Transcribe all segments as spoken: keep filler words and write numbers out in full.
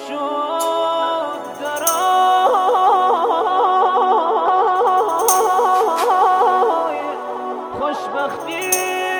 شد درای خوشبختی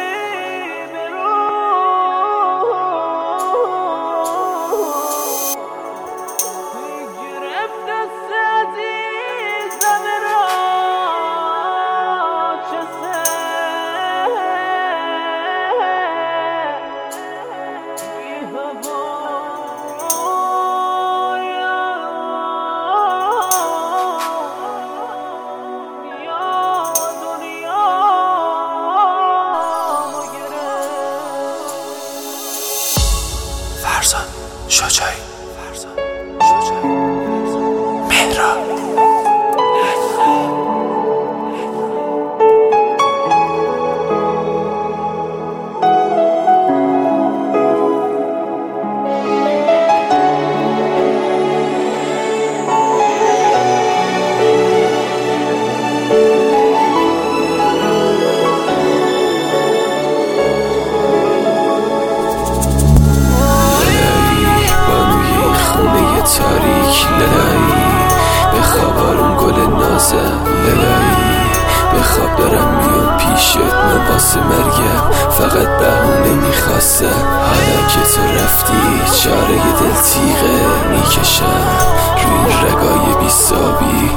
فرزان شجاعی فرزان شجاعی مهران تاریک للایی بخواب آروم گل نازم للایی بخواب دارم میام پیشت من واسه مرگم فقط بهونه میخواستم حالا که تو رفتی چاره دل تیغه میکشم روی این رگای بیسابی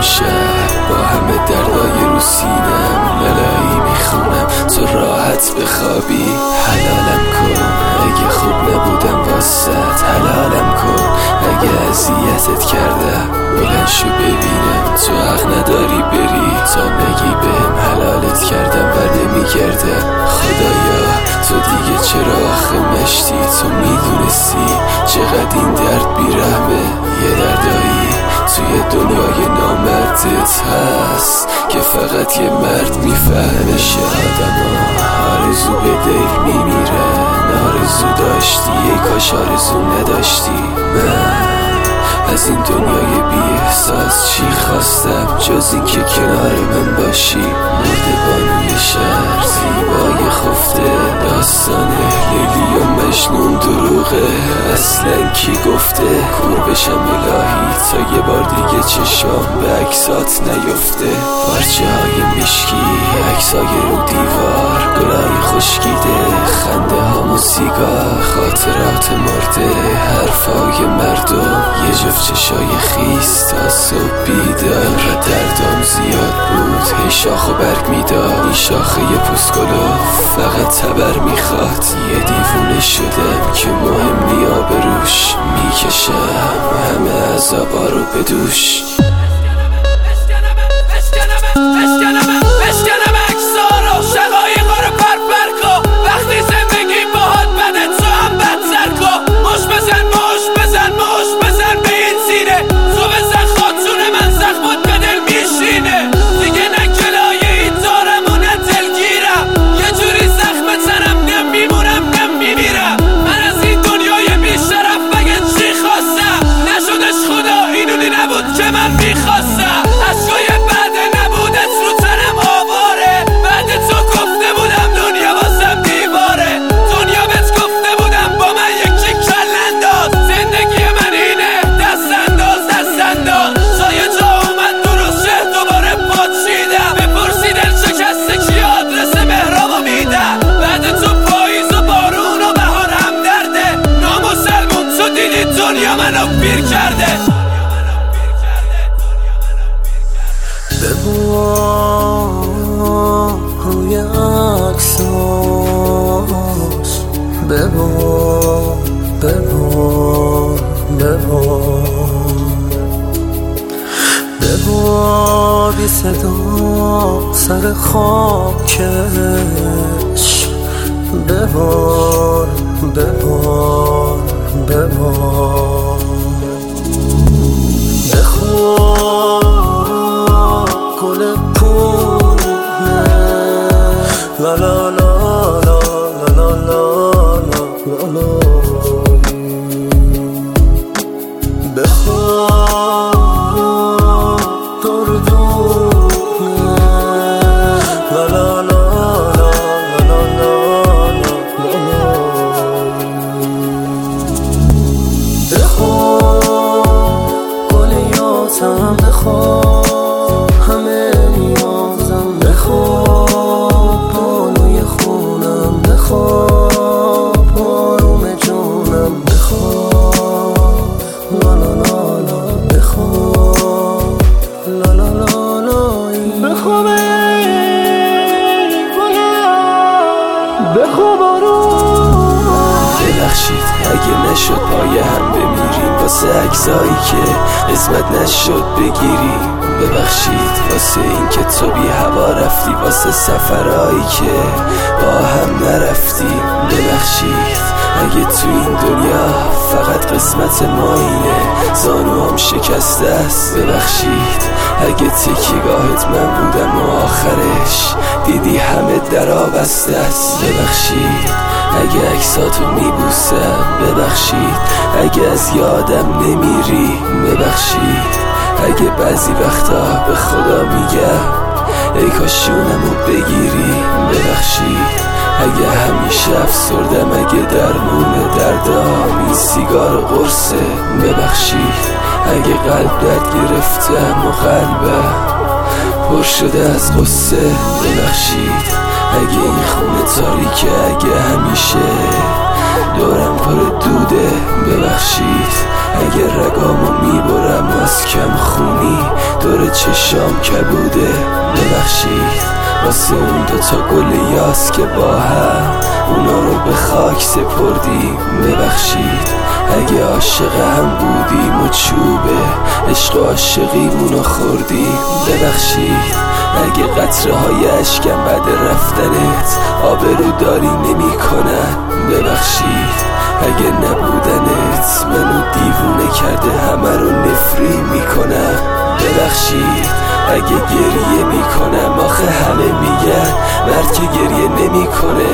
امشب با همه دردای رو سینم للایی میخونم تو راحت بخوابی حلالم کن اگه خوب نبودم واسط حلالم کن اگه اذیتت کردم بلند شو ببینم تو حق نداری بری تا نگی بهم حلالت کردم و نمیگردم خدایا تو دیگه چرا آخه مشتی تو میدونستی چقدر این درد بیرحمه یه دردایی توی دنیای نامردت هست که فقط یه مرد میفهمشه آدما آرزو به دل میمیرن آرزو داشتی ای کاش آرزو نداشتی من از این دنیای بی احساس چی خواستم جز این که کنار من باشی مرد بانوی شهر زیبای خفته داستان لیلی و مجنون دروغه اصلا کی گفته کور بشم الهی تا یه بار دیگه چشام به عکسات نیفته پارچه های مشکی عکسای رو دیوار گلای خشکیده خنده ها موسیقا خاطرات مرده حرفای مردم یه جفت چشای خیس تا صبح بیدار دردام زیاد بود هی شاخ و برگ میداد این شاخه یه پوستگلو فقط تبر میخواد یه دیوونه شدم که مهم نیا بروش میکشم همه عذابا رو بدوش ببار روی عکساش ببار ببار ببار ببار بی صدا سر خاکش ببار ببار ببار بخواه گل پونه لا لا لا لا لا لا لا لا بخواه دردونه لا لا لا لا لا لا لا لا واسه اجزایی که قسمت نشد بگیری. ببخشید واسه این که تو بی هوا رفتی، واسه سفرهایی که با هم نرفتیم. ببخشید اگه تو این دنیا فقط قسمت ما اینه، زانوام شکسته است. ببخشید اگه تکیگاهت من بودم و آخرش دیدی همه درا بسته است. ببخشید اگه عکساتو میبوسم، ببخشید اگه از یادم نمیری. ببخشید اگه بعضی وقتا به خدا میگم ای کاش جونمو بگیری. ببخشید اگه همیشه افسردم، اگه درمون دردام این سیگار و قرصه. ببخشید اگه قلب درد گرفتم و قلبم پر شده از قصه. ببخشید اگه این خونه تاریکه، اگه همیشه دورم پر دوده. ببخشید اگه رگامو میبرم و از کم خونی دور چشام کبوده. ببخشید واسه اون دوتا گل یاس که با هم اونا رو به خاک سپردیم. ببخشید اگه عاشق هم بودیم و چوبه عشق و عاشقیمونو خوردیم. ببخشید اگه قطره های عشقم بعد رفتنت آبرو داری نمی کنن. ببخشید اگه نبودنت منو دیوونه کرده، همه رو نفری میکنم. ببخشید اگه گریه میکنم، آخه همه میگن مرد که گریه نمیکنه.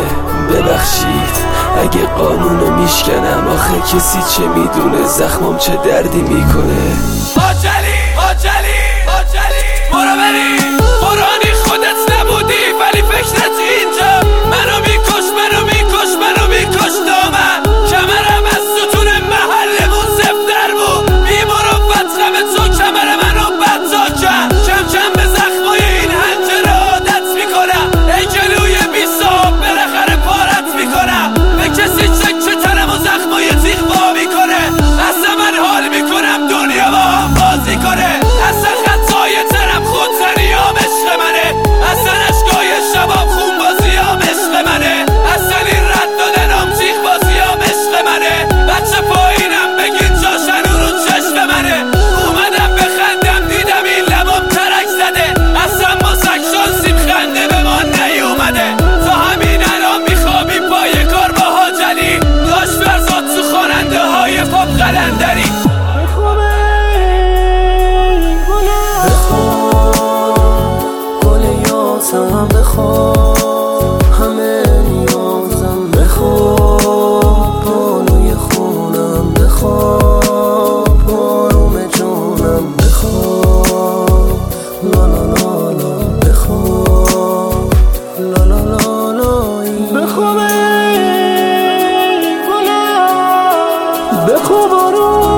ببخشید اگه قانونو میشکنم، آخه کسی چه میدونه زخمم چه دردی میکنه. حاجلی حاجلی حاجلی برو بری قرآنی خودت نبودی ولی فکرت اینجا. منو میکش منو میکش منو میکش دامن کمرم از ستون محلمون زفتر بود. بیمروفت غم تو کمر منو بدتا کرد. کم کم به زخمای این حنجره عادت میکنم. ای جلوی بیساب بالاخره پارت میکنم. به کسی چکه تنم و زخمای تیغ با میکنه. اصلا من حال میکنم دنیا با هم بازی کنه. اصلا خطای ترم خودزنیام عشق منه. اصلا عشقای شباب خون بازیام عشق منه. اصلا این رد دادنم تیغ بازیام عشق منه. بچه پایینم بگین جاشنو رو چشم منه. اومدم بخندم دیدم این لبام ترک زده. اصلا ما سک شانسیم خنده به ما نیومده. تا همین الان میخوابیم پای کار با حاجلی. داشت فرزاد تو خواننده های پاپ قلندری. بخواب بخواب همه نیازم، بخواب بانوی خونم، بخواب آروم جانم، بخواب لا لا لا لا، بخواب لا لا لا لا. بخواب ای گلم، بخواب آروم